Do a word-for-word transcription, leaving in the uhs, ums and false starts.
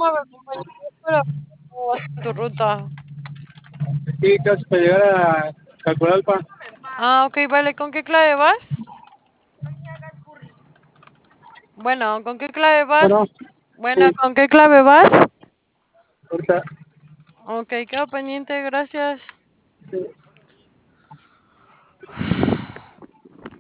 a ver, compañero, espera, ¿cómo vas en tu ruta? Sí, casi para llegar a Calpulalpa. Ah, ok, vale, ¿con qué clave vas? Bueno, ¿con qué clave Bueno, vas? Bueno, sí, ¿con qué clave vas? ahorita. Ok, quedo pendiente, gracias. Sí.